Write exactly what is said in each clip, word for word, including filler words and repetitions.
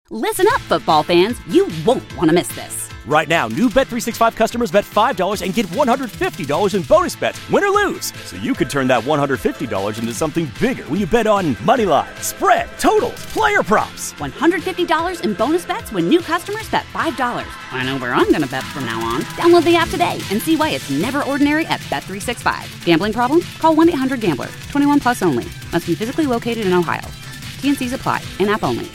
Listen up, football fans. You won't want to miss this. Right now, new Bet three sixty-five customers bet five dollars and get one hundred fifty dollars in bonus bets, win or lose. So you could turn that one hundred fifty dollars into something bigger when you bet on money line, spread, totals, player props. one hundred fifty dollars in bonus bets when new customers bet five dollars. I know where I'm going to bet from now on. Download the app today and see why it's never ordinary at Bet three sixty-five. Gambling problem? Call one eight hundred gambler. twenty-one plus only. Must be physically located in Ohio. T and C's apply. In-app only.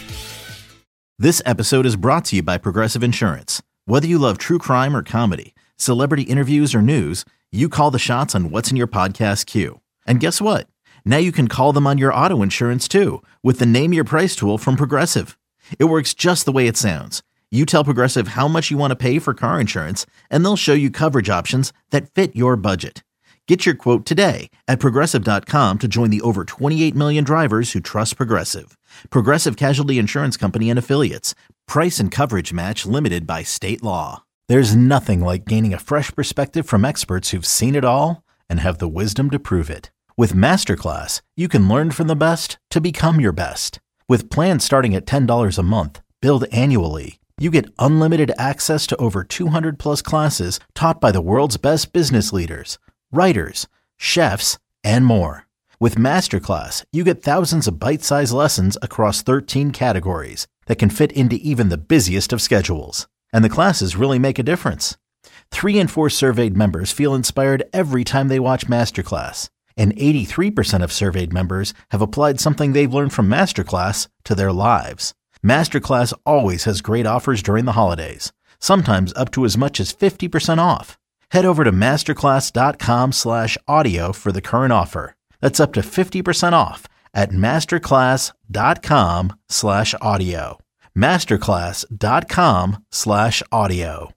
This episode is brought to you by Progressive Insurance. Whether you love true crime or comedy, celebrity interviews or news, you call the shots on what's in your podcast queue. And guess what? Now you can call them on your auto insurance too with the Name Your Price tool from Progressive. It works just the way it sounds. You tell Progressive how much you want to pay for car insurance, and they'll show you coverage options that fit your budget. Get your quote today at Progressive dot com to join the over twenty-eight million drivers who trust Progressive. Progressive Casualty Insurance Company and Affiliates. Price and coverage match limited by state law. There's nothing like gaining a fresh perspective from experts who've seen it all and have the wisdom to prove it. With Masterclass, you can learn from the best to become your best. With plans starting at ten dollars a month, billed annually, you get unlimited access to over two hundred plus classes taught by the world's best business leaders, writers, chefs, and more. With Masterclass, you get thousands of bite-sized lessons across thirteen categories that can fit into even the busiest of schedules. And the classes really make a difference. Three in four surveyed members feel inspired every time they watch Masterclass. And eighty-three percent of surveyed members have applied something they've learned from Masterclass to their lives. Masterclass always has great offers during the holidays, sometimes up to as much as fifty percent off. Head over to masterclass.com slash audio for the current offer. That's up to fifty percent off at masterclass.com slash audio. Masterclass.com slash audio.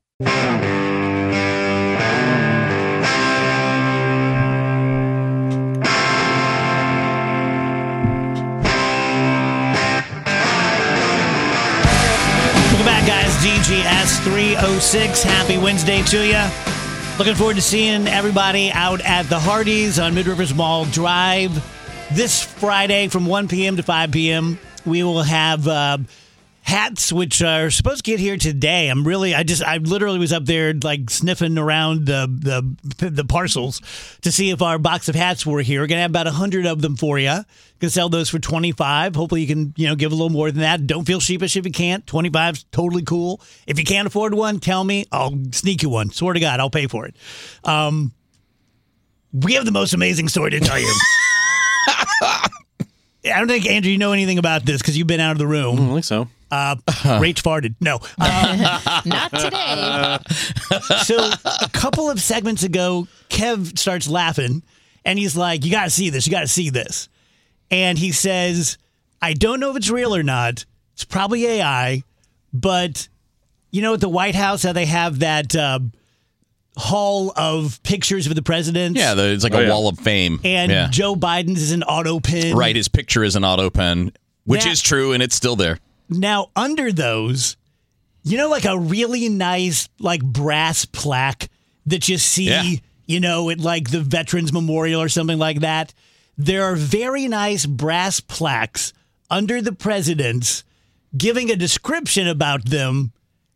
Welcome back, guys. D G S three oh six. Happy Wednesday to you. Looking forward to seeing everybody out at the Hardee's on Mid-Rivers Mall Drive this Friday from one p.m. to five p.m. We will have uh, hats, which are supposed to get here today. I'm really, I just, I literally was up there like sniffing around the the, the parcels to see if our box of hats were here. We're gonna have about a hundred of them for you. Gonna sell those for twenty-five. Hopefully you can, you know, give a little more than that. Don't feel sheepish if you can't. twenty-five's totally cool. If you can't afford one, tell me. I'll sneak you one. Swear to God, I'll pay for it. Um, we have the most amazing story to tell you. I don't think, Andrew, you know anything about this because you've been out of the room. I don't think so. Uh, Rach farted. No. Uh, Not today. So a couple of segments ago, Kev starts laughing, and he's like, you got to see this. You got to see this. And he says, I don't know if it's real or not. It's probably A I. But you know at the White House how they have that uh, hall of pictures of the president? Yeah, the, it's like oh, a yeah. wall of fame. And yeah. Joe Biden's is an auto pen. Right, his picture is an auto pen, which Now- is true, and it's still there. Now, under those, you know, like a really nice, like, brass plaque that you see, Yeah. you know, at like the Veterans Memorial or something like that. There are very nice brass plaques under the presidents giving a description about them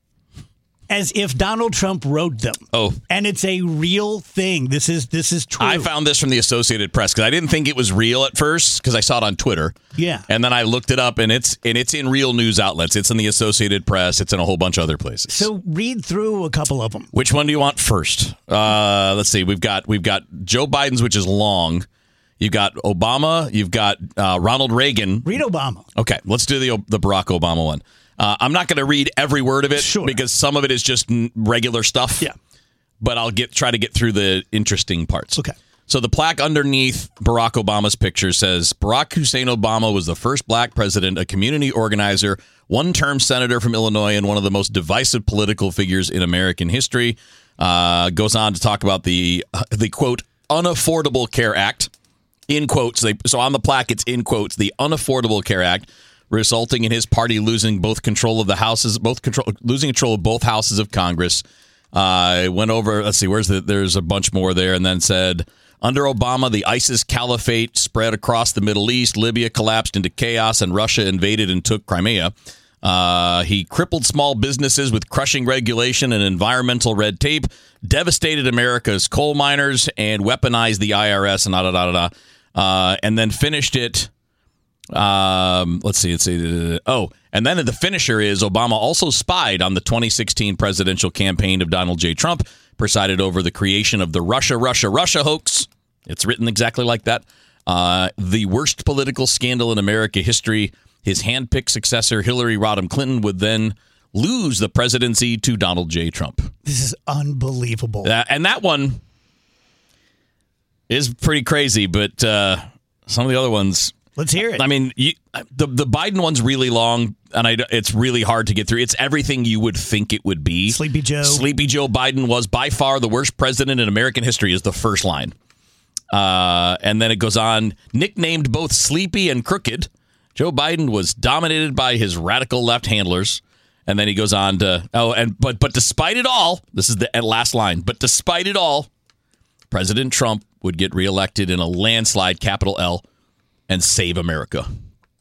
as if Donald Trump wrote them. Oh. And it's a real thing. This is this is true. I found this from the Associated Press because I didn't think it was real at first because I saw it on Twitter. Yeah. And then I looked it up, and it's and it's in real news outlets. It's in the Associated Press. It's in a whole bunch of other places. So read through a couple of them. Which one do you want first? Uh, let's see. We've got we've got Joe Biden's, which is long. You've got Obama. You've got uh, Ronald Reagan. Read Obama. Okay, let's do the the Barack Obama one. Uh, I'm not going to read every word of it Sure. because some of it is just n- regular stuff. Yeah. But I'll get try to get through the interesting parts. Okay. So the plaque underneath Barack Obama's picture says, Barack Hussein Obama was the first black president, a community organizer, one-term senator from Illinois, and one of the most divisive political figures in American history. Uh, goes on to talk about the, the quote, Unaffordable Care Act, in quotes. They, so on the plaque, it's in quotes, the Unaffordable Care Act, resulting in his party losing both control of the houses, both control, losing control of both houses of Congress. Uh, went over, let's see, where's the, there's a bunch more there, and then said, under Obama, the ISIS caliphate spread across the Middle East, Libya collapsed into chaos, and Russia invaded and took Crimea. Uh, Uh, he crippled small businesses with crushing regulation and environmental red tape, devastated America's coal miners, and weaponized the I R S, and da da da da. Uh, and then finished it. Um, let's see. Let's see. Oh, and then the finisher is Obama also spied on the twenty sixteen presidential campaign of Donald J. Trump, presided over the creation of the Russia, Russia, Russia hoax. It's written exactly like that. Uh, the worst political scandal in American history. His handpicked successor, Hillary Rodham Clinton, would then lose the presidency to Donald J. Trump. This is unbelievable. Uh, and that one is pretty crazy, but uh, some of the other ones... Let's hear it. I mean, you, the the Biden one's really long, and I, it's really hard to get through. It's everything you would think it would be. Sleepy Joe. Sleepy Joe Biden was by far the worst president in American history is the first line. Uh, and then it goes on, nicknamed both sleepy and crooked, Joe Biden was dominated by his radical left handlers. And then he goes on to, oh, and but but despite it all, this is the last line, but despite it all, President Trump would get reelected in a landslide, capital L, and save America.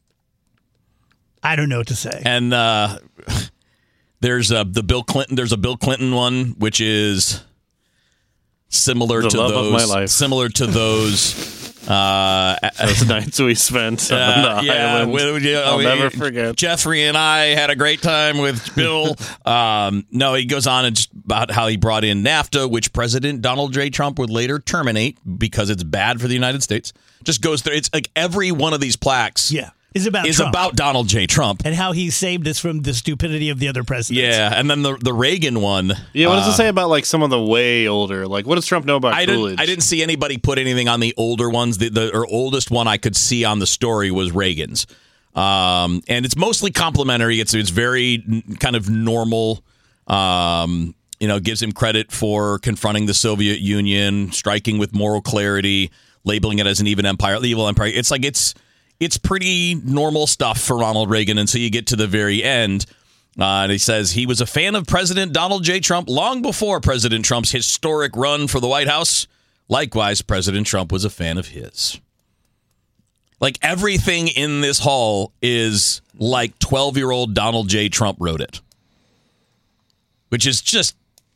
I don't know what to say. And uh, there's a, the Bill Clinton, there's a Bill Clinton one, which is similar the to love those, of my life. similar to those. Uh, Those nights we spent on uh, the yeah, island. we, we, I'll we, never forget. Jeffrey and I had a great time with Bill. um, no, he goes on and just about how he brought in NAFTA, which President Donald J. Trump would later terminate because it's bad for the United States. Just goes through. It's like every one of these plaques. Yeah. Is about is Trump. about Donald J. Trump and how he saved us from the stupidity of the other presidents. Yeah, and then the the Reagan one. Yeah, what does uh, it say about like some of the way older? Like, what does Trump know about I Coolidge? didn't. I didn't see anybody put anything on the older ones. The, the or oldest one I could see on the story was Reagan's, um, and it's mostly complimentary. It's it's very n- kind of normal. Um, you know, gives him credit for confronting the Soviet Union, striking with moral clarity, labeling it as an even empire, evil empire. It's like it's. It's pretty normal stuff for Ronald Reagan until you get to the very end. Uh, and he says he was a fan of President Donald J. Trump long before President Trump's historic run for the White House. Likewise, President Trump was a fan of his. Like everything in this hall is like twelve-year-old Donald J. Trump wrote it, which is just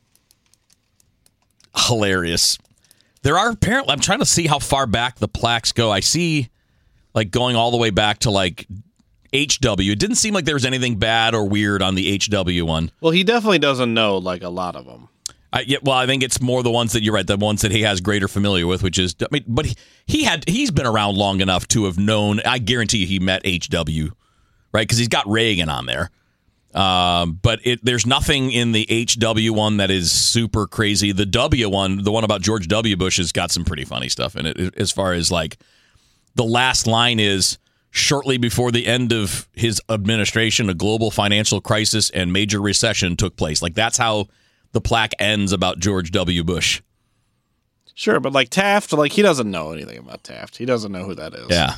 hilarious. There are apparently, I'm trying to see how far back the plaques go. I see... Like going all the way back to like H W. It didn't seem like there was anything bad or weird on the H W one. Well, he definitely doesn't know like a lot of them. I, yeah, well, I think it's more the ones that you're right, the ones that he has greater familiar with, which is, I mean, but he, he had he's been around long enough to have known. I guarantee you he met H W, right? Because he's got Reagan on there. Um, but it, there's nothing in the H W one that is super crazy. The W one, the one about George W. Bush, has got some pretty funny stuff in it as far as like. The last line is, shortly before the end of his administration, a global financial crisis and major recession took place. Like, that's how the plaque ends about George W. Bush. Sure, but like Taft, like he doesn't know anything about Taft. He doesn't know who that is. Yeah.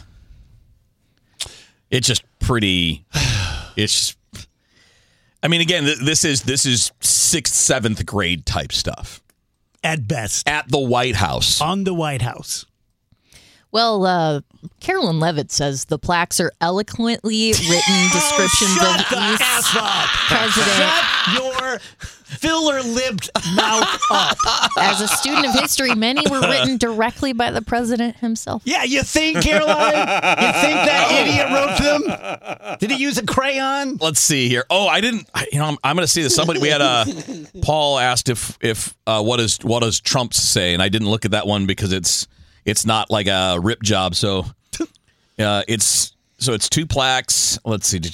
It's just pretty... It's... I mean, again, this is this is sixth, seventh grade type stuff. At best. At the White House. On the White House. Well, uh, Carolyn Levitt says the plaques are eloquently written descriptions oh, of each president. Shut your filler-lipped mouth up. As a student of history, many were written directly by the president himself. Yeah, you think, Caroline? You think that idiot wrote them? Did he use a crayon? Let's see here. Oh, I didn't. You know, I'm, I'm going to see this. Somebody we had a Paul asked if if uh, what does what does Trump say, and I didn't look at that one because it's. It's not like a rip job, so uh, it's so it's two plaques. Let's see,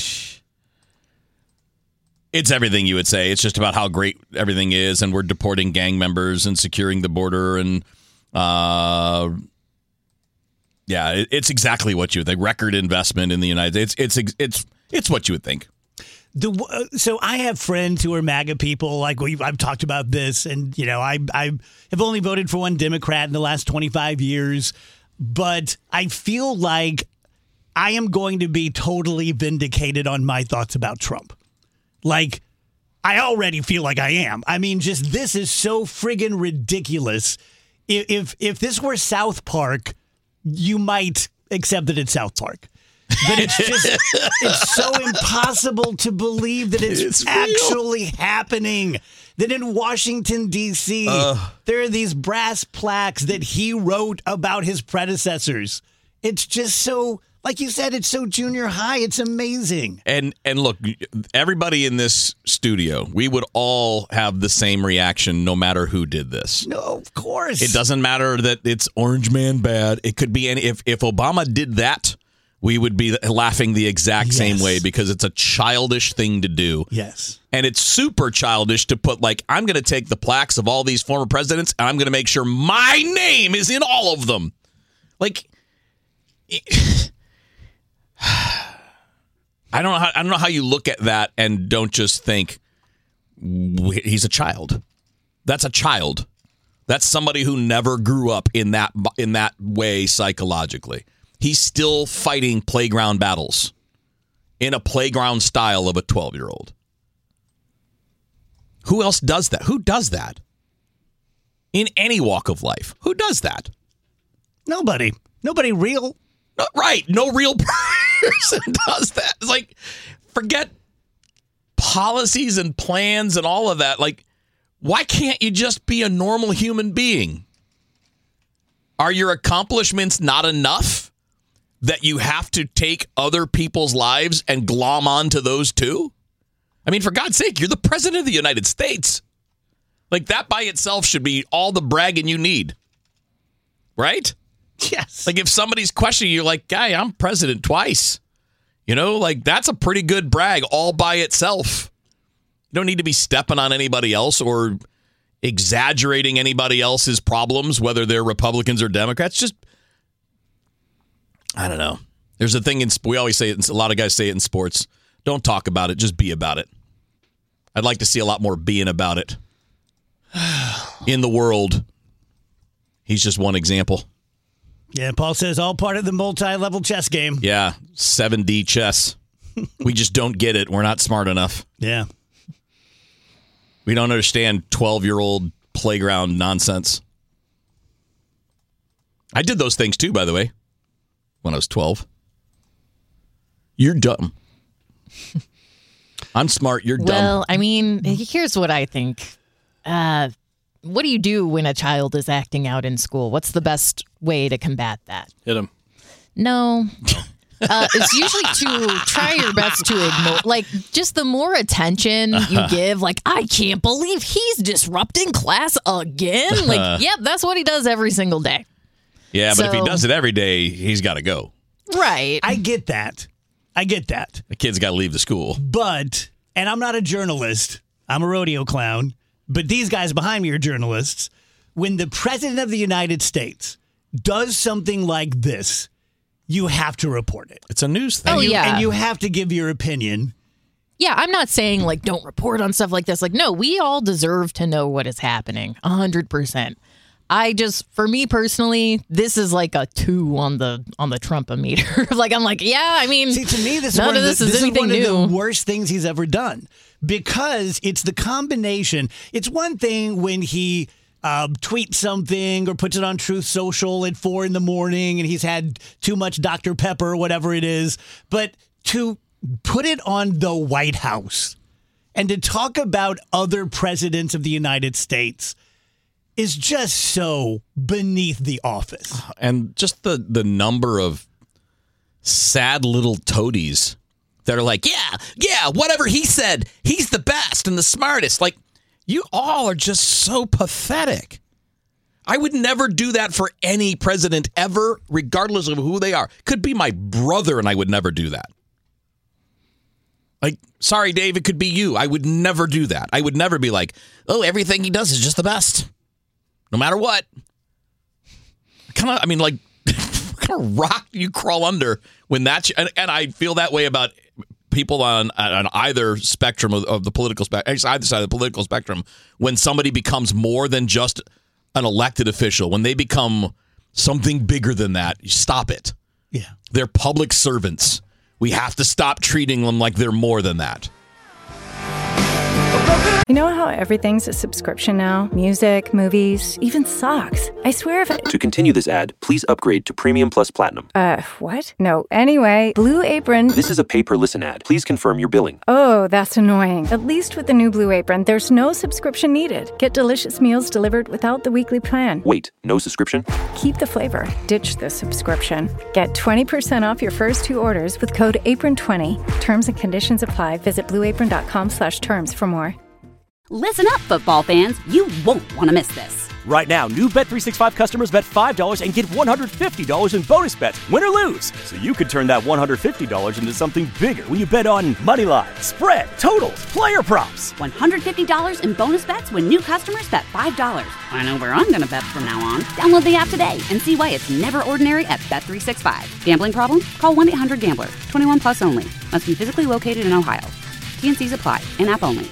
it's everything you would say. It's just about how great everything is, and we're deporting gang members and securing the border, and uh, yeah, it, it's exactly what you would think. Record investment in the United States. It's it's it's it's what you would think. The, uh, so I have friends who are MAGA people. Like we, I've talked about this, and you know, I I have only voted for one Democrat in the last twenty-five years, but I feel like I am going to be totally vindicated on my thoughts about Trump. Like I already feel like I am. I mean, just this is so friggin' ridiculous. If if, if this were South Park, you might accept that it's South Park. But it's just, it's so impossible to believe that it's, It's real. actually happening. That in Washington, D C, Uh. there are these brass plaques that he wrote about his predecessors. It's just so, like you said, it's so junior high. It's amazing. And and look, everybody in this studio, we would all have the same reaction no matter who did this. No, of course. It doesn't matter that it's Orange Man bad. It could be any. If if Obama did that, we would be laughing the exact Yes. same way because it's a childish thing to do. Yes. And it's super childish to put, like, I'm going to take the plaques of all these former presidents and I'm going to make sure my name is in all of them. Like, I don't know how, I don't know how you look at that and don't just think he's a child. That's a child. That's somebody who never grew up in that in that way psychologically. He's still fighting playground battles in a playground style of a twelve-year-old. Who else does that? Who does that? In any walk of life. Who does that? Nobody. Nobody real. No, right. No real person does that. It's like, forget policies and plans and all of that. Like, why can't you just be a normal human being? Are your accomplishments not enough that you have to take other people's lives and glom onto those too? I mean, for God's sake, you're the president of the United States. Like, that by itself should be all the bragging you need. Right? Yes. Like, if somebody's questioning you, like, guy, I'm president twice. You know, like, that's a pretty good brag all by itself. You don't need to be stepping on anybody else or exaggerating anybody else's problems, whether they're Republicans or Democrats. Just, I don't know. There's a thing in, we always say it, a lot of guys say it in sports. Don't talk about it, just be about it. I'd like to see a lot more being about it in the world. He's just one example. Yeah, Paul says all part of the multi-level chess game. Yeah, seven D chess. We just don't get it. We're not smart enough. Yeah. We don't understand twelve-year-old playground nonsense. I did those things too, by the way, when I was twelve. You're dumb. I'm smart. You're dumb. Well, I mean, here's what I think. Uh, what do you do when a child is acting out in school? What's the best way to combat that? Hit him. No. Uh, it's usually to try your best to ignore, like, just the more attention you give, like, I can't believe he's disrupting class again. Like, yep, that's what he does every single day. Yeah, but if he So- does it every day, he's got to go. Right. I get that. I get that. The kid's got to leave the school. But, and I'm not a journalist, I'm a rodeo clown, but these guys behind me are journalists. When the president of the United States does something like this, you have to report it. It's a news thing. Oh, You- yeah. And you have to give your opinion. Yeah, I'm not saying, like, don't report on stuff like this. Like, no, we all deserve to know what is happening. A hundred percent. I just, for me personally, this is like a two on the on the Trump-o-meter. Like, I'm like, yeah, I mean, See, to me, this is none one of of this the, is this is anything one of new. the worst things he's ever done because it's the combination. It's one thing when he uh, tweets something or puts it on Truth Social at four in the morning and he's had too much Doctor Pepper or whatever it is, but to put it on the White House and to talk about other presidents of the United States is just so beneath the office. And just the, the number of sad little toadies that are like, yeah, yeah, whatever he said, he's the best and the smartest. Like, you all are just so pathetic. I would never do that for any president ever, regardless of who they are. Could be my brother, and I would never do that. Like, sorry, Dave, it could be you. I would never do that. I would never be like, oh, everything he does is just the best. No matter what. Kind of, I mean, like, what kind of rock do you crawl under when that's, and, and I feel that way about people on on either spectrum of, of the political spectrum, either side of the political spectrum, when somebody becomes more than just an elected official, when they become something bigger than that, you stop it. Yeah. They're public servants. We have to stop treating them like they're more than that. You know how everything's a subscription now? Music, movies, even socks. I swear if I... To continue this ad, please upgrade to Premium Plus Platinum. Uh, what? No. Anyway, Blue Apron... This is a pay-per-listen ad. Please confirm your billing. Oh, that's annoying. At least with the new Blue Apron, there's no subscription needed. Get delicious meals delivered without the weekly plan. Wait, no subscription? Keep the flavor. Ditch the subscription. Get twenty percent off your first two orders with code apron twenty. Terms and conditions apply. Visit blueapron.com slash terms for more. Listen up, football fans. You won't want to miss this. Right now, new Bet three sixty-five customers bet five dollars and get one hundred fifty dollars in bonus bets, win or lose. So you could turn that one hundred fifty dollars into something bigger when you bet on money line, spread, totals, player props. one hundred fifty dollars in bonus bets when new customers bet five dollars. I know where I'm going to bet from now on. Download the app today and see why it's never ordinary at Bet three sixty-five. Gambling problem? Call one eight hundred gambler. twenty-one plus only. Must be physically located in Ohio. T and C's apply. In-app only.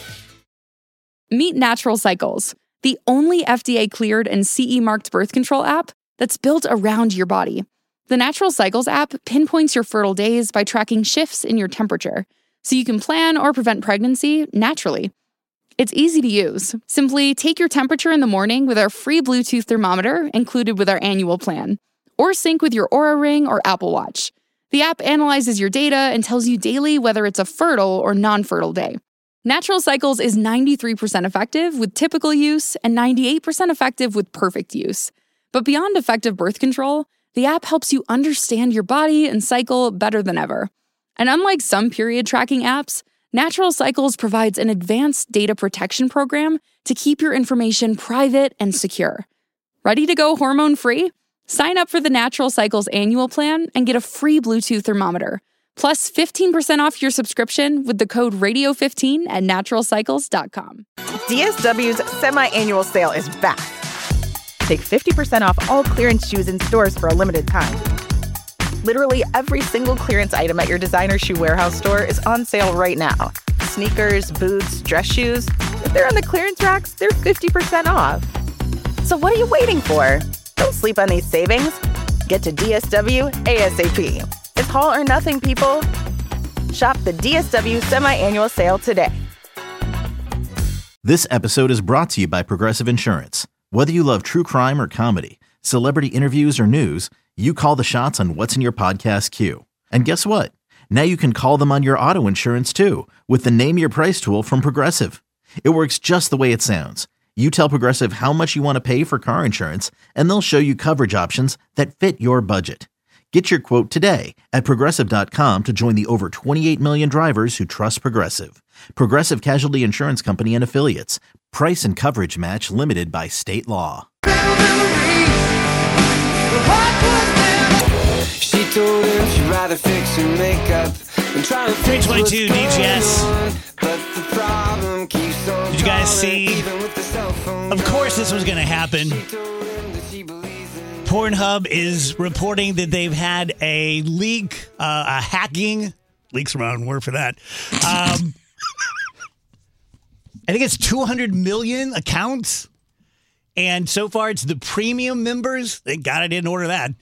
Meet Natural Cycles, the only F D A-cleared and C E-marked birth control app that's built around your body. The Natural Cycles app pinpoints your fertile days by tracking shifts in your temperature, so you can plan or prevent pregnancy naturally. It's easy to use. Simply take your temperature in the morning with our free Bluetooth thermometer included with our annual plan, or sync with your Oura Ring or Apple Watch. The app analyzes your data and tells you daily whether it's a fertile or non-fertile day. Natural Cycles is ninety-three percent effective with typical use and ninety-eight percent effective with perfect use. But beyond effective birth control, the app helps you understand your body and cycle better than ever. And unlike some period tracking apps, Natural Cycles provides an advanced data protection program to keep your information private and secure. Ready to go hormone-free? Sign up for the Natural Cycles annual plan and get a free Bluetooth thermometer. Plus fifteen percent off your subscription with the code radio fifteen at natural cycles dot com. D S W's semi-annual sale is back. Take fifty percent off all clearance shoes in stores for a limited time. Literally every single clearance item at your designer shoe warehouse store is on sale right now. Sneakers, boots, dress shoes. If they're on the clearance racks, they're fifty percent off. So what are you waiting for? Don't sleep on these savings. Get to D S W ASAP. It's haul or nothing, people. Shop the D S W semi-annual sale today. This episode is brought to you by Progressive Insurance. Whether you love true crime or comedy, celebrity interviews or news, you call the shots on what's in your podcast queue. And guess what? Now you can call them on your auto insurance too with the Name Your Price tool from Progressive. It works just the way it sounds. You tell Progressive how much you want to pay for car insurance, and they'll show you coverage options that fit your budget. Get your quote today at Progressive dot com to join the over twenty-eight million drivers who trust Progressive. Progressive Casualty Insurance Company and Affiliates. Price and coverage match limited by state law. She told him she'd rather fix her makeup than try to three twenty-two D G S. Did you guys see? Of course this was going to happen. Pornhub is reporting that they've had a leak, uh, a hacking, leak's the wrong word for that. Um, I think it's two hundred million accounts. And so far it's the premium members. Thank God I didn't order that.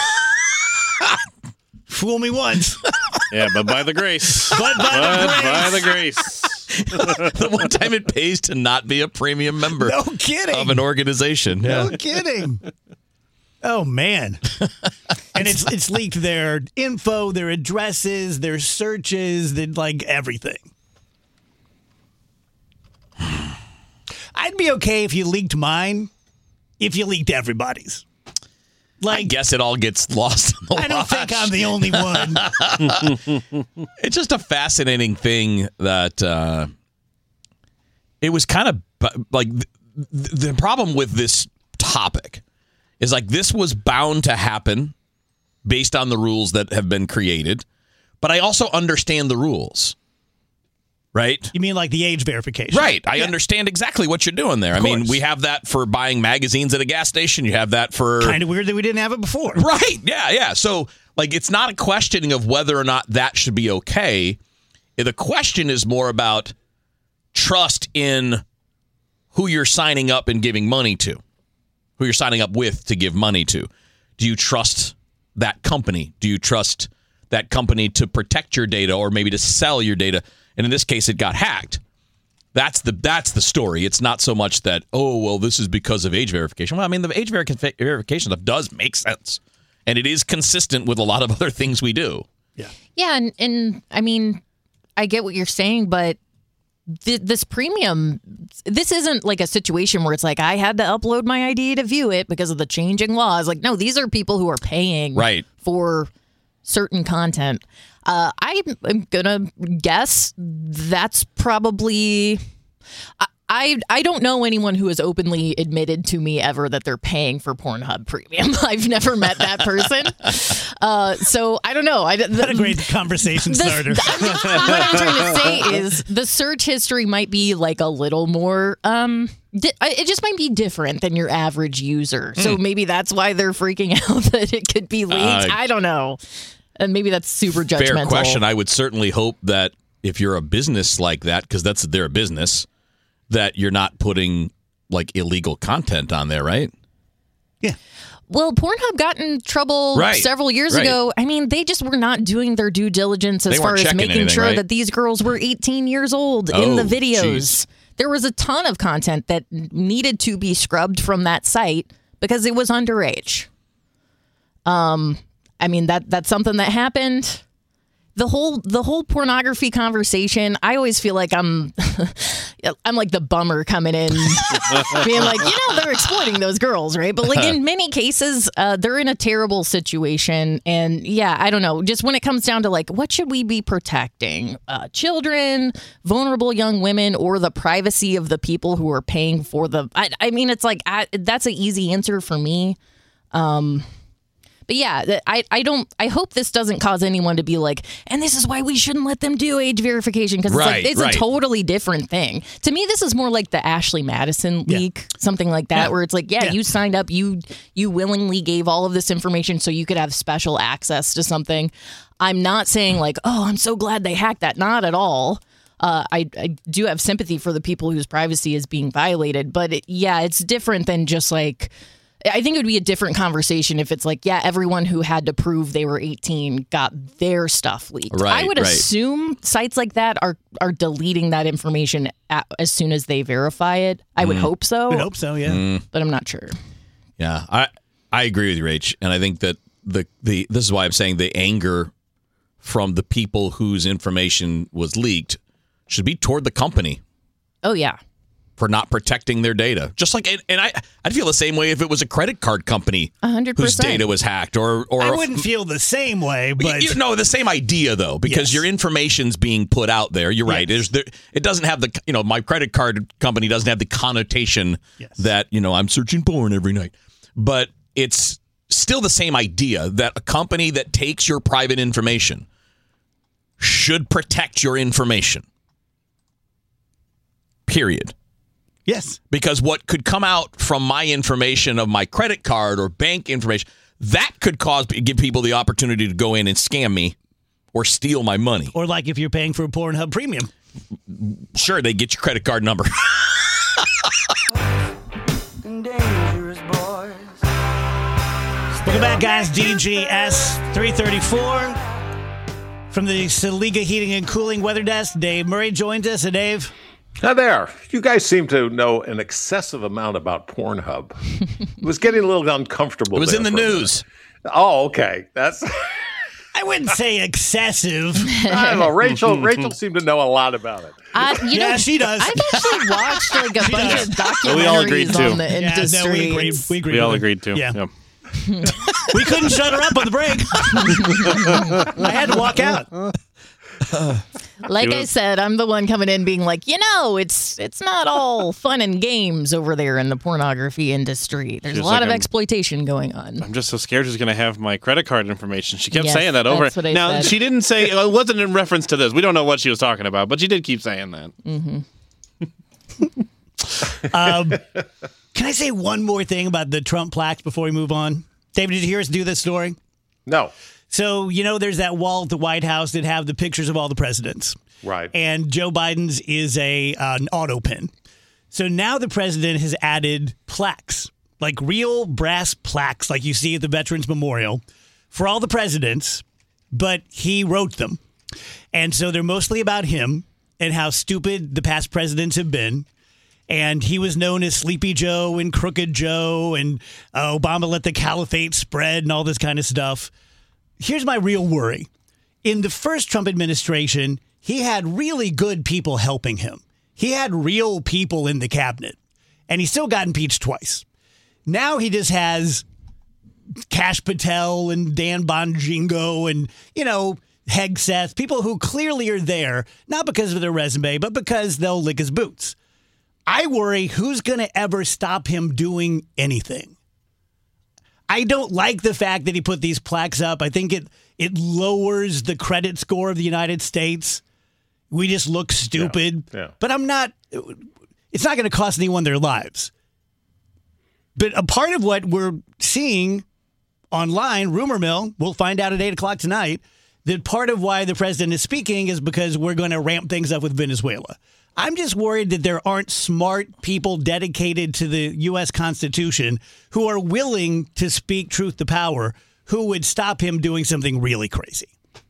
Fool me once. Yeah, but by the grace. But by but the grace. By the grace. The one time it pays to not be a premium member No kidding. of an organization. No Yeah. kidding. Oh, man. And it's it's leaked their info, their addresses, their searches, their, like everything. I'd be okay if you leaked mine, if you leaked everybody's. Like, I guess it all gets lost in the I don't wash. think I'm the only one. It's just a fascinating thing that uh, it was kind of like th- the problem with this topic is like this was bound to happen based on the rules that have been created. But I also understand the rules. Right? You mean like the age verification? Right. I yeah. understand exactly what you're doing there. Of I mean, course. we have that for buying magazines at a gas station. You have that for... Kind of weird that we didn't have it before. Right. Yeah, yeah. So, like, it's not a questioning of whether or not that should be okay. The question is more about trust in who you're signing up and giving money to, who you're signing up with to give money to. Do you trust that company? Do you trust that company to protect your data or maybe to sell your data? And in this case, it got hacked. That's the that's the story. It's not so much that, oh, well, this is because of age verification. Well, I mean, the age verica- verification stuff does make sense. And it is consistent with a lot of other things we do. Yeah. Yeah, and, and I mean, I get what you're saying, but th- this premium, this isn't like a situation where it's like, I had to upload my I D to view it because of the changing laws. Like, no, these are people who are paying right. for certain content. Uh, I am going to guess that's probably... I, I I don't know anyone who has openly admitted to me ever that they're paying for Pornhub Premium. I've never met that person. Uh, so I don't know. I, the, what a great conversation starter. The, I mean, what I'm trying to say is the search history might be like a little more... Um, di- it just might be different than your average user. So mm. maybe that's why they're freaking out that it could be leaked. Uh, I don't know. And maybe that's super judgmental. Fair question. I would certainly hope that if you're a business like that, because that's their business, that you're not putting like illegal content on there, right? Yeah. Well, Pornhub got in trouble right. several years right. ago. I mean, they just were not doing their due diligence as they far as making anything, sure right? that these girls were eighteen years old oh, in the videos. Geez. There was a ton of content that needed to be scrubbed from that site because it was underage. Um, I mean, that that's something that happened. The whole the whole pornography conversation, I always feel like I'm I'm like the bummer coming in, being like, you know, they're exploiting those girls, right? But like in many cases, uh, they're in a terrible situation. And yeah, I don't know. Just when it comes down to like, what should we be protecting? Uh, children, vulnerable young women, or the privacy of the people who are paying for the... I, I mean, it's like, I, that's an easy answer for me. Um But yeah, I, I don't. I hope this doesn't cause anyone to be like, and this is why we shouldn't let them do age verification, because it's right, like it's right. a totally different thing. To me, this is more like the Ashley Madison leak, yeah. something like that, yeah. where it's like, yeah, yeah, you signed up, you you willingly gave all of this information so you could have special access to something. I'm not saying like, oh, I'm so glad they hacked that. Not at all. Uh, I, I do have sympathy for the people whose privacy is being violated, but it, yeah, it's different than just like. I think it would be a different conversation if it's like, yeah, everyone who had to prove they were eighteen got their stuff leaked. Right, I would right. assume sites like that are are deleting that information at, as soon as they verify it. I would Mm. hope so. I hope so, yeah. Mm. But I'm not sure. Yeah, I I agree with you, Rach, and I think that the the this is why I'm saying the anger from the people whose information was leaked should be toward the company. Oh yeah. For not protecting their data. Just like, and, and I, I'd feel the same way if it was a credit card company one hundred whose percent. data was hacked. Or, or I wouldn't feel the same way, but... You, you know, the same idea, though, because yes. your information's being put out there. You're right. Yes. There's there, It doesn't have the, you know, my credit card company doesn't have the connotation yes. that, you know, I'm searching porn every night. But it's still the same idea that a company that takes your private information should protect your information. Period. Yes. Because what could come out from my information of my credit card or bank information, that could cause give people the opportunity to go in and scam me or steal my money. Or like if you're paying for a Pornhub Premium. Sure, they get your credit card number. Welcome back, guys. D G S three thirty-four. From the Saliga Heating and Cooling Weather Desk, Dave Murray joins us. And Dave... Hi there. You guys seem to know an excessive amount about Pornhub. It was getting a little uncomfortable. It was there in the for a news. minute. Oh, okay. That's. I wouldn't say excessive. I don't know. Rachel. Rachel seemed to know a lot about it. Uh, you yeah, know, she does. I've actually watched like a She bunch does. of documentaries Well, we all agreed too. on the Yeah, industry. no, we agreed. It's- We, agreed We all with agreed to. Yeah. Yeah. We couldn't shut her up on the break. I had to walk out. Like I said, I'm the one coming in being like, you know, it's it's not all fun and games over there in the pornography industry. There's She's a lot like, of I'm- exploitation going on. I'm just so scared she's going to have my credit card information. She kept Yes, saying that over. that's what I now, said. she didn't say, it wasn't in reference to this. We don't know what she was talking about, but she did keep saying that. Mm-hmm. Um, can I say one more thing about the Trump plaques before we move on? David, did you hear us do this story? No. So, you know, there's that wall at the White House that have the pictures of all the presidents. Right. And Joe Biden's is a uh, an auto pin. So now the president has added plaques, like real brass plaques like you see at the Veterans Memorial for all the presidents, but he wrote them. And so they're mostly about him. and how stupid the past presidents have been. And he was known as Sleepy Joe and Crooked Joe, and uh, Obama let the caliphate spread and all this kind of stuff. Here's my real worry. In the first Trump administration, he had really good people helping him. He had real people in the cabinet, and he still got impeached twice. Now he just has Kash Patel and Dan Bongino and, you know, Hegseth, people who clearly are there, not because of their resume, but because they'll lick his boots. I worry who's going to ever stop him doing anything. I don't like the fact that he put these plaques up. I think it it lowers the credit score of the United States. We just look stupid. Yeah, yeah. But I'm not, it's not going to cost anyone their lives. But a part of what we're seeing online, rumor mill, we'll find out at eight o'clock tonight, that part of why the president is speaking is because we're going to ramp things up with Venezuela. I'm just worried that there aren't smart people dedicated to the U S Constitution who are willing to speak truth to power, who would stop him doing something really crazy.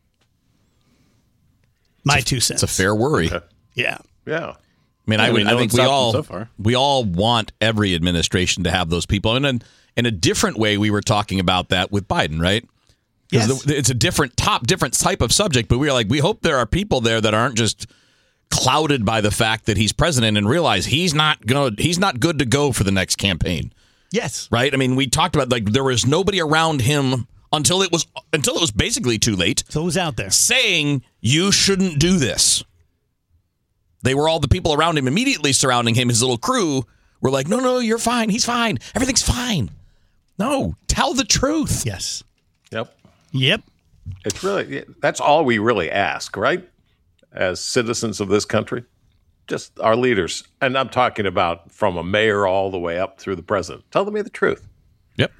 My two cents. It's a fair worry. Okay. Yeah. Yeah. I mean, Yeah, I, I would, mean, I no think one's we stopped all them so far. we all want every administration to have those people. And in, in a different way, we were talking about that with Biden, right? Because Yes. the- it's a different top, different type of subject. But we were like, we hope there are people there that aren't just clouded by the fact that he's president and realize he's not good. He's not good to go for the next campaign. Yes. Right. I mean, we talked about like there was nobody around him until it was until it was basically too late. So it was out there saying you shouldn't do this. They were all the people around him immediately surrounding him. His little crew were like, no, no, you're fine. He's fine. Everything's fine. No, tell the truth. Yes. Yep. Yep. It's really, that's all we really ask, right? As citizens of this country, just our leaders. And I'm talking about from a mayor all the way up through the president. Tell me the truth. Yep.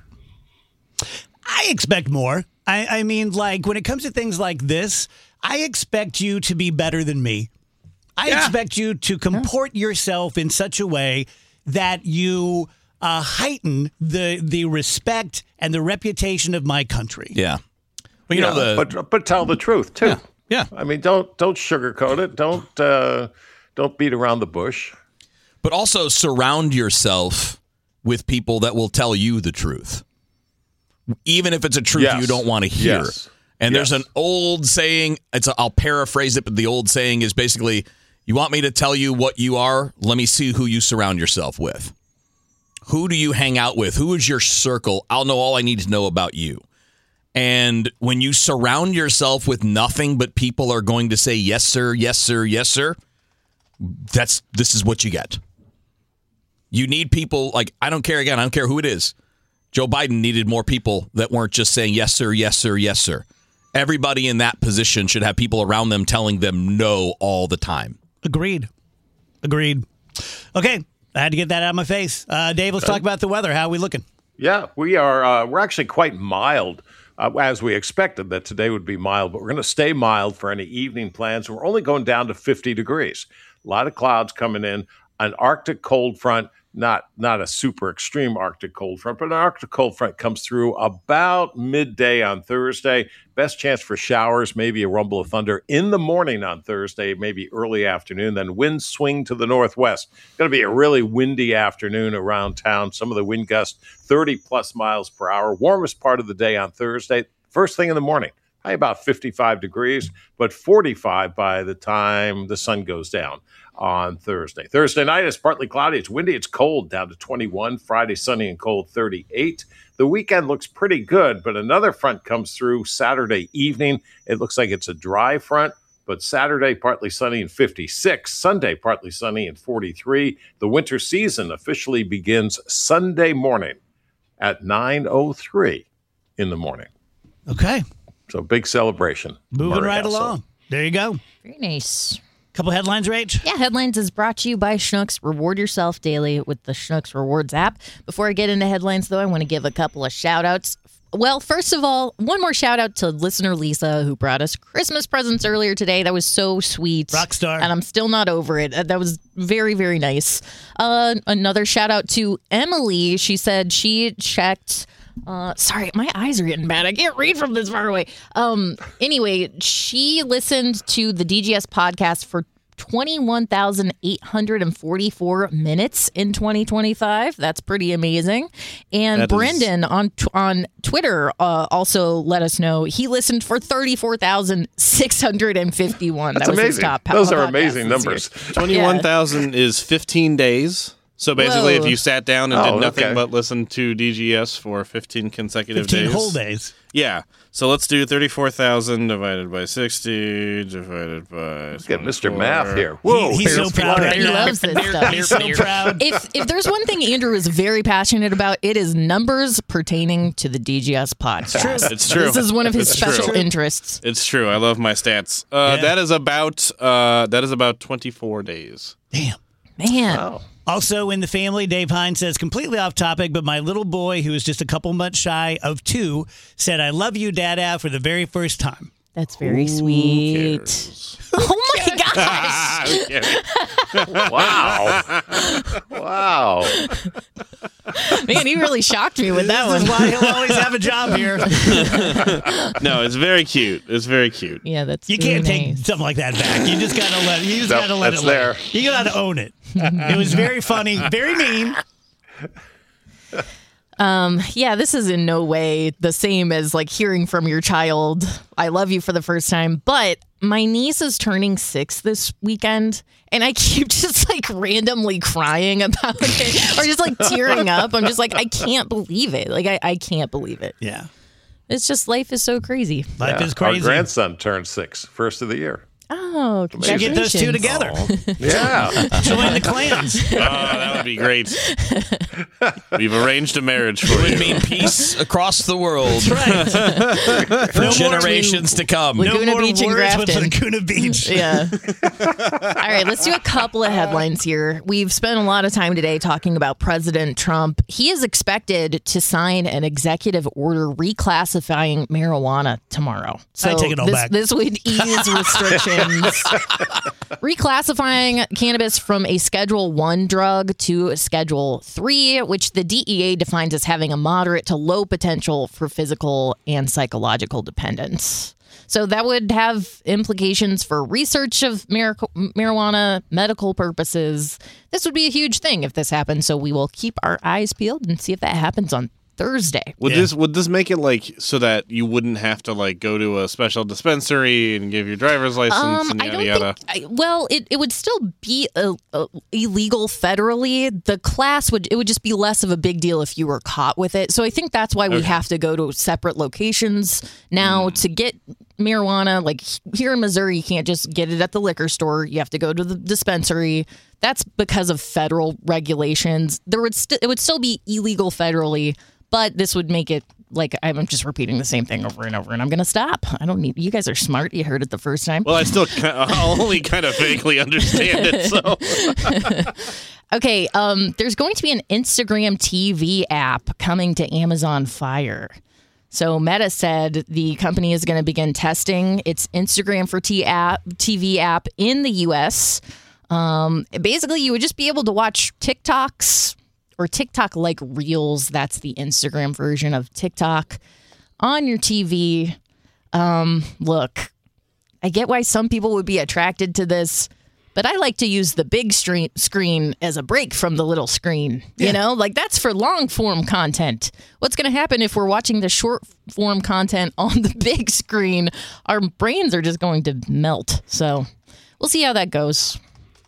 I expect more. I, I mean, like, when it comes to things like this, I expect you to be better than me. I Yeah. expect you to comport yourself in such a way that you uh, heighten the the respect and the reputation of my country. Yeah. Well, you Yeah, know, the, but but tell the truth too. Yeah. yeah. I mean, don't don't sugarcoat it. Don't uh, don't beat around the bush. But also surround yourself with people that will tell you the truth, even if it's a truth Yes. you don't want to hear. Yes. And Yes. there's an old saying. It's a, I'll paraphrase it, but the old saying is basically, "You want me to tell you what you are? Let me see who you surround yourself with. Who do you hang out with? Who is your circle? I'll know all I need to know about you." And when you surround yourself with nothing but people are going to say yes sir, yes sir, yes sir, that's this is what you get. You need people like, I don't care again, I don't care who it is. Joe Biden needed more people that weren't just saying yes sir, yes sir, yes sir. Everybody in that position should have people around them telling them no all the time. Agreed. Agreed. Okay, I had to get that out of my face. Uh, Dave, let's talk about the weather. How are we looking? Yeah, we are. Uh, we're actually quite mild, uh, as we expected that today would be mild. But we're going to stay mild for any evening plans. We're only going down to fifty degrees. A lot of clouds coming in. An Arctic cold front, not not a super extreme Arctic cold front, but an Arctic cold front comes through about midday on Thursday. Best chance for showers, maybe a rumble of thunder in the morning on Thursday, maybe early afternoon. Then winds swing to the northwest. Going to be a really windy afternoon around town. Some of the wind gusts thirty plus miles per hour. Warmest part of the day on Thursday. First thing in the morning, high about fifty-five degrees, but forty-five by the time the sun goes down on Thursday. Thursday night is partly cloudy. It's windy. It's cold, down to twenty-one. Friday, sunny and cold, thirty-eight. The weekend looks pretty good, but another front comes through Saturday evening. It looks like it's a dry front, but Saturday, partly sunny and fifty-six. Sunday, partly sunny and forty-three. The winter season officially begins Sunday morning at nine oh three in the morning. Okay. So big celebration. Moving Murray right household. along. There you go. Very nice. Couple headlines, Rach? Yeah, Headlines is brought to you by Schnucks. Reward yourself daily with the Schnucks Rewards app. Before I get into headlines, though, I want to give a couple of shout-outs. Well, first of all, one more shout-out to listener Lisa, who brought us Christmas presents earlier today. That was so sweet. Rockstar. And I'm still not over it. That was very, very nice. Uh, another shout-out to Emily. She said she checked... Uh, sorry, my eyes are getting bad. I can't read from this far away. Um, anyway, she listened to the D G S podcast for twenty-one thousand eight hundred forty-four minutes in twenty twenty-five. That's pretty amazing. And That Brendan on on Twitter uh, also let us know he listened for thirty-four thousand six hundred fifty-one. That's that was amazing. His top Those are podcast amazing this numbers. year. twenty-one thousand Yeah. is fifteen days. So basically, Whoa. if you sat down and Oh, did nothing okay. but listen to D G S for fifteen consecutive fifteen days. whole days. Yeah. So let's do thirty-four thousand divided by sixty divided by. Let's get Mister twenty-four. Math here. Whoa, He- he's so here's proud right He now. loves this stuff. He's so proud. If if there's one thing Andrew is very passionate about, it is numbers pertaining to the D G S podcast. It's true. This is one of his It's special true. interests. It's true. I love my stats. Uh, Yeah. That is about uh, that is about twenty-four days. Damn. Man. Wow. Also in the family, Dave Hines says, completely off topic, but my little boy, who is just a couple months shy of two, said, I love you, Dada, for the very first time. That's very sweet. Oh my gosh. Wow. Wow. Man, he really shocked me with that This one. is why he'll always have a job here. No, it's very cute. It's very cute. Yeah, that's You really can't take nice. something like that back. You just gotta let you just Nope, gotta let that's it there. lay. You gotta own it. It was very funny, very mean. Um, yeah, this is in no way the same as like hearing from your child, I love you for the first time. But my niece is turning six this weekend, and I keep just like randomly crying about it or just like tearing up. I'm just like, I can't believe it. Like, I, I can't believe it. Yeah. It's just life is so crazy. Life Yeah. is crazy. Our grandson turned six, first of the year. Oh, Should get those two congratulations. together. Yeah. Join the clans. Oh, that would be great. We've arranged a marriage for It you. would mean peace across the world That's right. for No more generations to come. No Laguna more Beach and words with Grafton. Laguna Beach. Yeah. All right, let's do a couple of headlines here. We've spent a lot of time today talking about President Trump. He is expected to sign an executive order reclassifying marijuana tomorrow. So I take it all this, back. this would ease restrictions. Reclassifying cannabis from a Schedule One drug to a Schedule Three, which the D E A defines as having a moderate to low potential for physical and psychological dependence. So that would have implications for research of mar- marijuana, medical purposes. This would be a huge thing if this happens. So we will keep our eyes peeled and see if that happens on Thursday. Would Yeah. this would this make it like so that you wouldn't have to like go to a special dispensary and give your driver's license Um, and I yada don't yada? think. I, well, it, it would still be uh uh illegal federally. The class would it would just be less of a big deal if you were caught with it. So I think that's why we Okay. have to go to separate locations now to get marijuana. Like here in Missouri, you can't just get it at the liquor store. You have to go to the dispensary. That's because of federal regulations. There would st- it would still be illegal federally, but this would make it like I'm just repeating the same thing over and over, and I'm going to stop. I don't need. You guys are smart. You heard it the first time. Well, I still ki- I only kind of vaguely understand it. So Okay, um, there's going to be an Instagram T V app coming to Amazon Fire. So Meta said the company is going to begin testing its Instagram for T app, T V app in the U S. Um, basically, you would just be able to watch TikToks or TikTok-like reels. That's the Instagram version of TikTok on your T V. Um, look, I get why some people would be attracted to this. But I like to use the big screen screen as a break from the little screen. You know, like that's for long form content. What's going to happen if we're watching the short form content on the big screen? Our brains are just going to melt. So we'll see how that goes.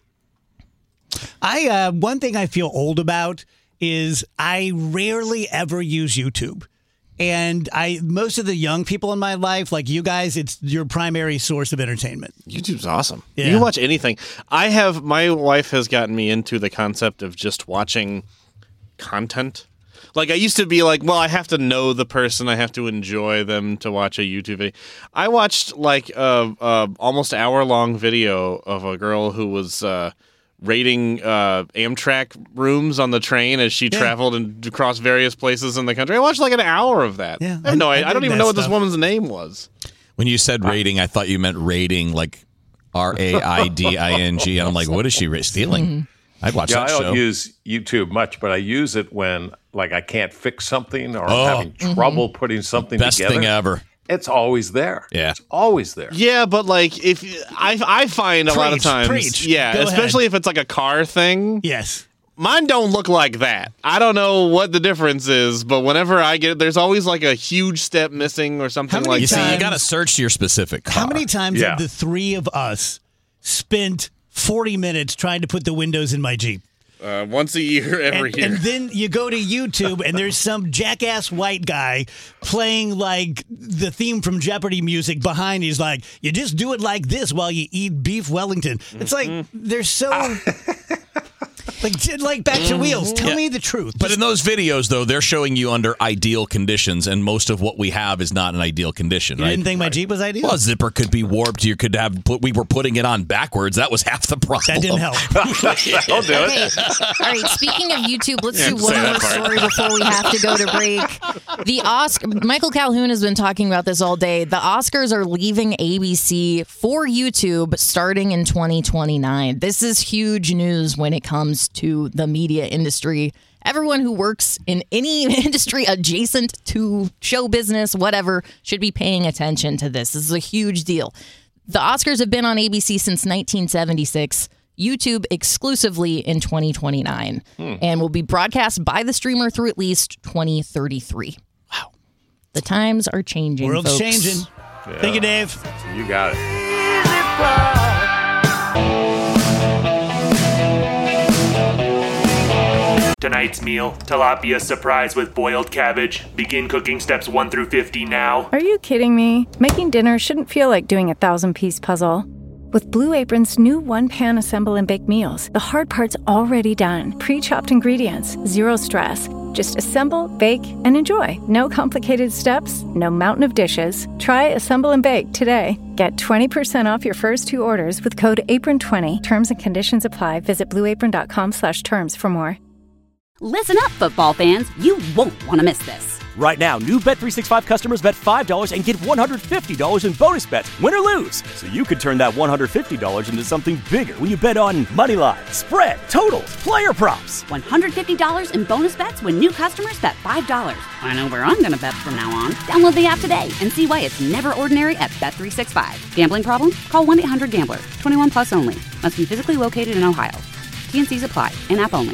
I uh, one thing I feel old about is I rarely ever use YouTube. And I most of the young people in my life, like you guys, it's your primary source of entertainment. YouTube's awesome. Yeah. You can watch anything. I have my wife has gotten me into the concept of just watching content. Like I used to be like, well, I have to know the person, I have to enjoy them to watch a YouTube video. I watched like a, a almost hour long video of a girl who was uh, rating uh, Amtrak rooms on the train as she Yeah. traveled and across various places in the country. I watched like an hour of that. Yeah, I have no, I- I, I I don't dig even that know what this stuff. woman's name was. When you said rating, I thought you meant rating, like R A I D I N G. And I'm like, what is she ra- stealing? I'd watch Yeah, I that don't show. use YouTube much, but I use it when like I can't fix something or Oh. I'm having trouble putting something Best together. thing ever. It's always there. Yeah. It's always there. Yeah, but like if I I find a lot of Preach, times, preach. yeah, Go especially if it's like a car thing. Yes. Mine don't look like that. I don't know what the difference is, but whenever I get, there's always like a huge step missing or something many like You see, that. you got to search your specific car. How many times Yeah. have the three of us spent forty minutes trying to put the windows in my Jeep? Uh, once a year, every and, year. and then you go to YouTube and there's some jackass white guy playing like the theme from Jeopardy music behind. He's like, you just do it like this while you eat beef Wellington. It's like they're so like like back to wheels. Tell Yeah. me the truth. But in those videos, though, they're showing you under ideal conditions, and most of what we have is not an ideal condition, You right? didn't think my Jeep was ideal? Well, a zipper could be warped. You could have put. We were putting it on backwards. That was half the problem. That didn't help. Don't do Okay. it. All right. Speaking of YouTube, let's Yeah, do say one that more part. story before we have to go to break. The Oscar. Michael Calhoun has been talking about this all day. The Oscars are leaving A B C for YouTube starting in twenty twenty-nine. This is huge news when it comes to the media industry. Everyone who works in any industry adjacent to show business, whatever, should be paying attention to this. This is a huge deal. The Oscars have been on A B C since nineteen seventy-six. YouTube exclusively in twenty twenty-nine, Hmm. and will be broadcast by the streamer through at least twenty thirty-three. Wow. The times are changing, World's folks. changing. Thank you, Dave. You got it. Tonight's meal, tilapia surprise with boiled cabbage. Begin cooking steps one through fifty now. Are you kidding me? Making dinner shouldn't feel like doing a thousand-piece puzzle. With Blue Apron's new one-pan assemble and bake meals, the hard part's already done. Pre-chopped ingredients, zero stress. Just assemble, bake, and enjoy. No complicated steps, no mountain of dishes. Try Assemble and Bake today. Get twenty percent off your first two orders with code apron twenty. Terms and conditions apply. Visit blueapron.com slash terms for more. Listen up, football fans. You won't want to miss this. Right now, new Bet three sixty-five customers bet five dollars and get one hundred fifty dollars in bonus bets, win or lose. So you could turn that one hundred fifty dollars into something bigger when you bet on money line, spread, totals, player props. one hundred fifty dollars in bonus bets when new customers bet five dollars. I know where I'm going to bet from now on. Download the app today and see why it's never ordinary at Bet three sixty-five. Gambling problem? Call one eight hundred gambler. twenty-one plus only. Must be physically located in Ohio. T N Cs apply. In-app only.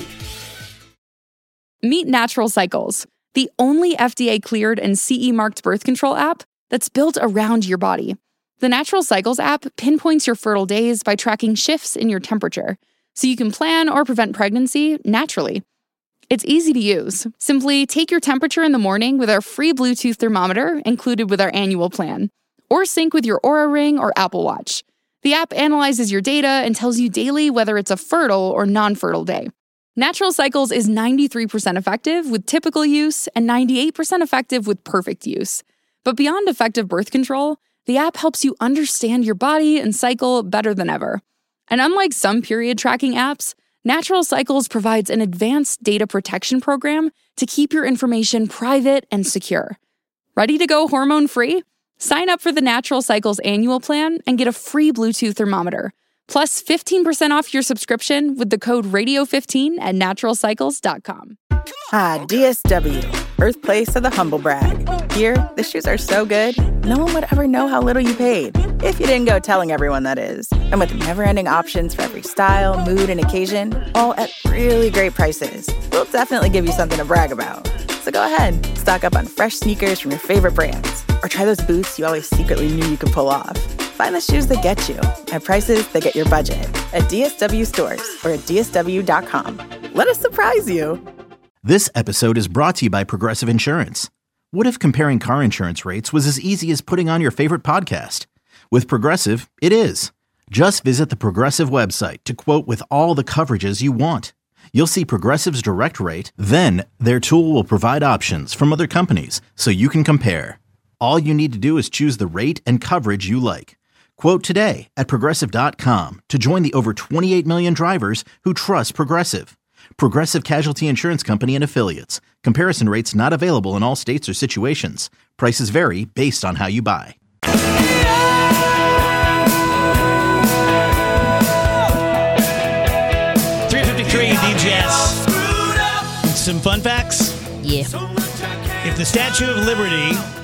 Meet Natural Cycles, the only F D A-cleared and C E marked birth control app that's built around your body. The Natural Cycles app pinpoints your fertile days by tracking shifts in your temperature, so you can plan or prevent pregnancy naturally. It's easy to use. Simply take your temperature in the morning with our free Bluetooth thermometer included with our annual plan, or sync with your Oura Ring or Apple Watch. The app analyzes your data and tells you daily whether it's a fertile or non-fertile day. Natural Cycles is ninety-three percent effective with typical use and ninety-eight percent effective with perfect use. But beyond effective birth control, the app helps you understand your body and cycle better than ever. And unlike some period tracking apps, Natural Cycles provides an advanced data protection program to keep your information private and secure. Ready to go hormone-free? Sign up for the Natural Cycles annual plan and get a free Bluetooth thermometer. Plus fifteen percent off your subscription with the code radio fifteen at natural cycles dot com. Ah, D S W, birthplace of the humble brag. Here, the shoes are so good, no one would ever know how little you paid. If you didn't go telling everyone, that is. And with never-ending options for every style, mood, and occasion, all at really great prices, we'll definitely give you something to brag about. So go ahead, stock up on fresh sneakers from your favorite brands, or try those boots you always secretly knew you could pull off. Find the shoes that get you at prices that get your budget at D S W stores or at D S W dot com. Let us surprise you. This episode is brought to you by Progressive Insurance. What if comparing car insurance rates was as easy as putting on your favorite podcast? With Progressive, it is. Just visit the Progressive website to quote with all the coverages you want. You'll see Progressive's direct rate, then their tool will provide options from other companies so you can compare. All you need to do is choose the rate and coverage you like. Quote today at Progressive dot com to join the over twenty-eight million drivers who trust Progressive. Progressive Casualty Insurance Company and Affiliates. Comparison rates not available in all states or situations. Prices vary based on how you buy. three fifty-three D J S. Some fun facts. Yeah. If the Statue of Liberty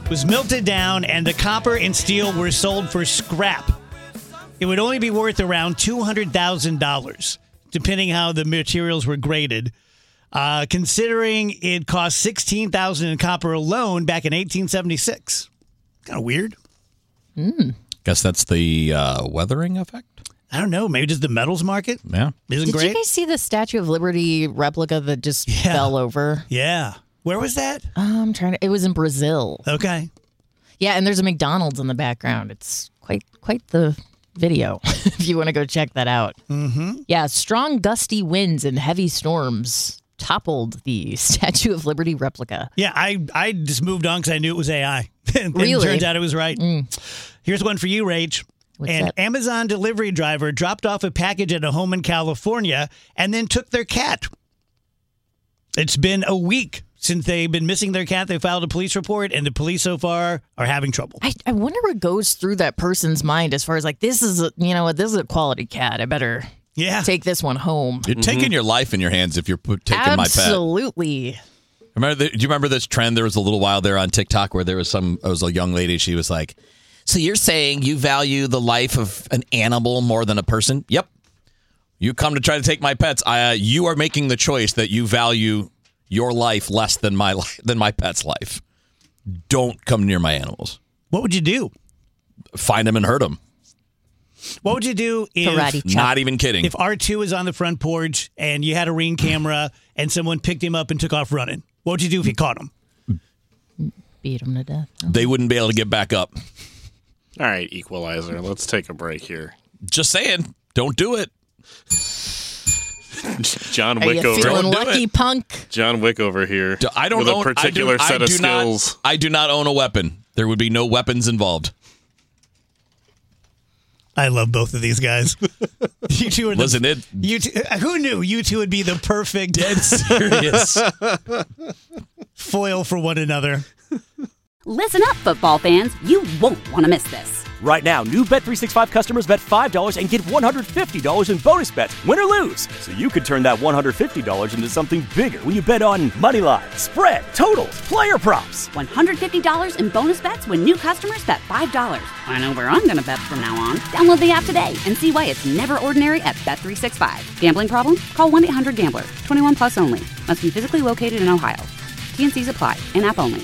was melted down, and the copper and steel were sold for scrap. It would only be worth around two hundred thousand dollars, depending how the materials were graded. Uh, considering it cost sixteen thousand dollars in copper alone back in eighteen seventy-six. Kind of weird. Mm. Guess that's the uh, weathering effect? I don't know. Maybe just the metals market? Yeah. Isn't Did great? you guys see the Statue of Liberty replica that just Yeah. fell over? Yeah. Where was that? Uh, I'm trying to. It was in Brazil. Okay. Yeah, and there's a McDonald's in the background. It's quite quite the video if you want to go check that out. Mm-hmm. Yeah, strong gusty winds and heavy storms toppled the Statue of Liberty replica. Yeah, I, I just moved on because I knew it was A I. and Really? It turns out it was right. Mm. Here's one for you, Rach. What's An that? Amazon delivery driver dropped off a package at a home in California and then took their cat. It's been a week since they've been missing their cat. They filed a police report, and the police so far are having trouble. I, I wonder what goes through that person's mind as far as like, this is a, you know what, this is a quality cat. I better yeah. take this one home. You're taking your life in your hands if you're put, taking my pet. Absolutely. Remember? The, do you remember this trend? There was a little while there on TikTok where there was some. It was a young lady. She was like, "So you're saying you value the life of an animal more than a person?" Yep. You come to try to take my pets. I, uh, you are making the choice that you value your life less than my li- than my pet's life. Don't come near my animals. What would you do? Find them and hurt them. What would you do if... Karate chop. Not even kidding. If R two is on the front porch and you had a Ring camera and someone picked him up and took off running? What would you do if you caught him? Beat him to death. They wouldn't be able to get back up. All right, Equalizer. Let's take a break here. Just saying. Don't do it. John Are Wick you over feeling Don't do lucky, it. punk? John Wick over here. Do- I don't with own a particular I do, set I of do skills. Not, I do not own a weapon. There would be no weapons involved. I love both of these guys. You two are the, Listen, it you two, who knew you two would be the perfect dead serious. foil for one another. Listen up, football fans. You won't want to miss this. Right now, new Bet three sixty-five customers bet five dollars and get one hundred fifty dollars in bonus bets, win or lose. So you could turn that one hundred fifty dollars into something bigger when you bet on money line, spread, totals, player props. one hundred fifty dollars in bonus bets when new customers bet five dollars. I know where I'm going to bet from now on. Download the app today and see why it's never ordinary at Bet three sixty-five. Gambling problem? Call one eight hundred gambler. twenty-one plus only. Must be physically located in Ohio. T and C's apply. In-app only.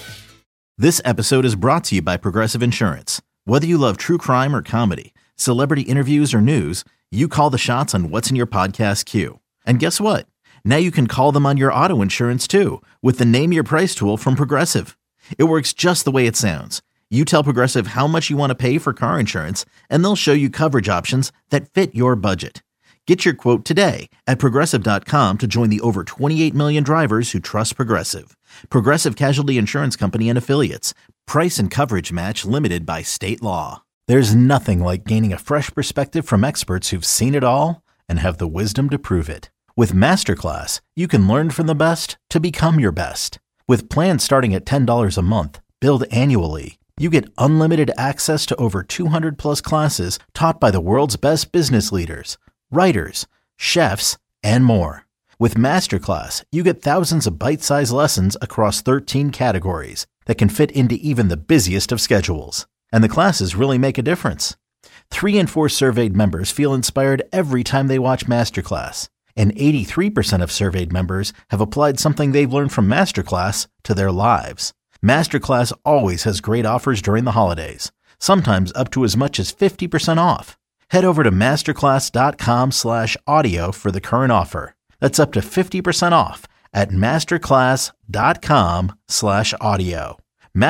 This episode is brought to you by Progressive Insurance. Whether you love true crime or comedy, celebrity interviews or news, you call the shots on what's in your podcast queue. And guess what? Now you can call them on your auto insurance too with the Name Your Price tool from Progressive. It works just the way it sounds. You tell Progressive how much you want to pay for car insurance, and they'll show you coverage options that fit your budget. Get your quote today at Progressive dot com to join the over twenty-eight million drivers who trust Progressive. Progressive Casualty Insurance Company and Affiliates. Price and coverage match limited by state law. There's nothing like gaining a fresh perspective from experts who've seen it all and have the wisdom to prove it. With Masterclass, you can learn from the best to become your best. With plans starting at ten dollars a month, billed annually, you get unlimited access to over two hundred plus classes taught by the world's best business leaders, writers, chefs, and more. With Masterclass, you get thousands of bite-sized lessons across thirteen categories that can fit into even the busiest of schedules. And the classes really make a difference. Three in four surveyed members feel inspired every time they watch Masterclass. And eighty-three percent of surveyed members have applied something they've learned from Masterclass to their lives. Masterclass always has great offers during the holidays, sometimes up to as much as fifty percent off. Head over to masterclass.com slash audio for the current offer. That's up to fifty percent off at masterclass.com slash audio.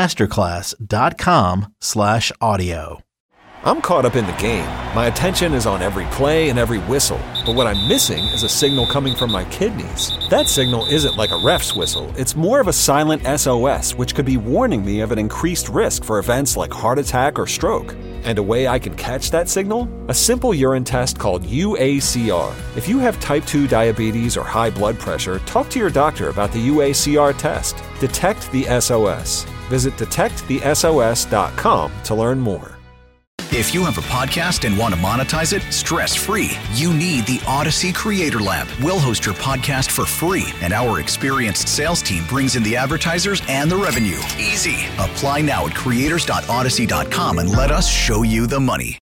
Masterclass.com slash audio. I'm caught up in the game. My attention is on every play and every whistle. But what I'm missing is a signal coming from my kidneys. That signal isn't like a ref's whistle. It's more of a silent S O S, which could be warning me of an increased risk for events like heart attack or stroke. And a way I can catch that signal? A simple urine test called U A C R. If you have type two diabetes or high blood pressure, talk to your doctor about the U A C R test. Detect the S O S. Visit detect the S O S dot com to learn more. If you have a podcast and want to monetize it stress-free, you need the Odyssey Creator Lab. We'll host your podcast for free, and our experienced sales team brings in the advertisers and the revenue. Easy. Apply now at creators dot odyssey dot com and let us show you the money.